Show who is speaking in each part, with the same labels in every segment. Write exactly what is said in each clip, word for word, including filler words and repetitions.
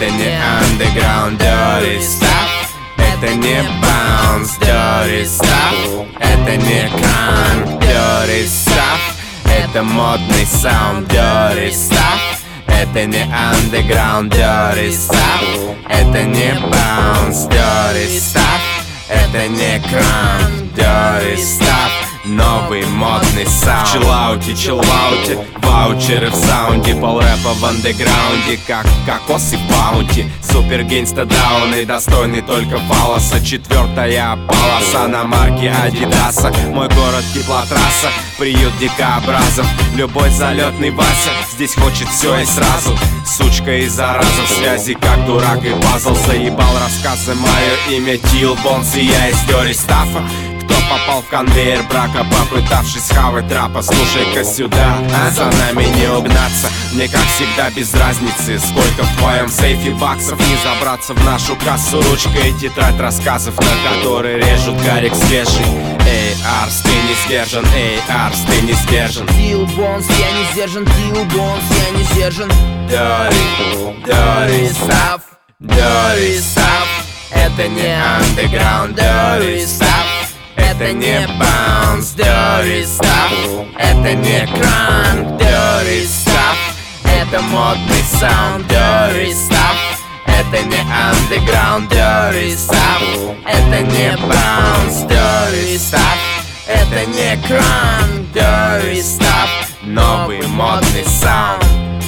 Speaker 1: Это не underground dirty stuff. Это не bounce dirty stuff. Это не crunk dirty stuff. Это модный саунд dirty stuff. Это не underground dirty stuff. Это не bounce dirty stuff. Это не crunk dirty stuff. Новый модный саунд. В чиллауте, чиллауте, ваучеры в саунде, полрэпа в андеграунде, как кокос и баунти. Супер гейнста дауны, достойный только фалоса. Четвертая полоса на марке Адидаса. Мой город теплотрасса, приют дикообразов. Любой залетный Вася здесь хочет все и сразу. Сучка и зараза в связи, как дурак и пазл. Заебал рассказы, мое имя Тил Бонс, и я из Дёри Стаффа. Кто попал в конвейер брака, попытавшись хавать трапа? Слушай-ка сюда, а за нами не угнаться. Мне как всегда без разницы, сколько в твоем сейфе баксов. Не забраться в нашу кассу, ручка и тетрадь рассказов, на которые режут гарик свежий. Эй, Арс, ты не сдержан, эй, Арс, ты не сдержан.
Speaker 2: Тил Бонс, я не сдержан, Тил Бонс, я не сдержан.
Speaker 1: Dirty, dirty stuff, dirty stuff. Это не underground dirty stuff. Это не bounce dirty stuff. Это не crunk dirty stuff. Это модный sound dirty stuff. Это не underground dirty stuff. Это не bounce dirty stuff. Это не crunk dirty stuff. Новый модный sound.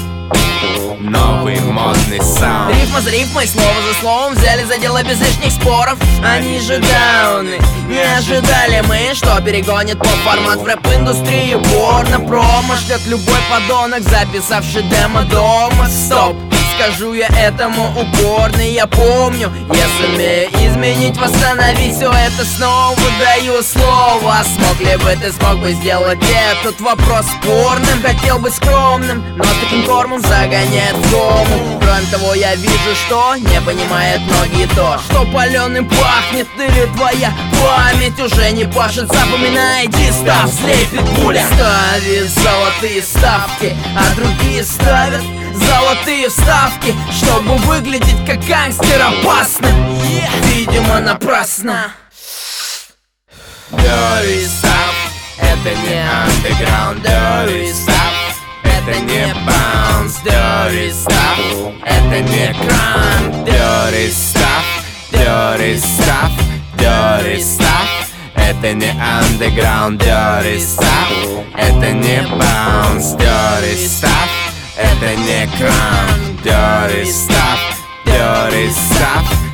Speaker 1: Новый модный саунд.
Speaker 2: Рифма за рифмой, слово за словом, взяли за дело без лишних споров. Они же дауны, не ожидали мы, что перегонит поп-формат в рэп-индустрию. Порно промо ждет любой подонок, записавший демо дома. Стоп, скажу я этому упорный, я помню. Я сумею изменить, восстановить все это снова. Даю слово, смог ли бы ты, смог бы сделать этот вопрос спорным? Хотел быть скромным, но таким кормом загоняет в кому. Кроме того, я вижу, что не понимает многие то, что паленым пахнет, или твоя память уже не пашет. Запоминай, дистав, слепит пуля. Ставит золотые ставки, а другие ставят золотые вставки, чтобы выглядеть как гангстер опасно. Видимо, напрасно.
Speaker 1: Dirty stuff. Это не underground dirty stuff. Это не bounce dirty stuff. Это не crunk dirty stuff. Dirty stuff. Dirty stuff. Это не underground dirty stuff. Это не bounce dirty stuff. Это не crunk dirty stuff. Dirty stuff.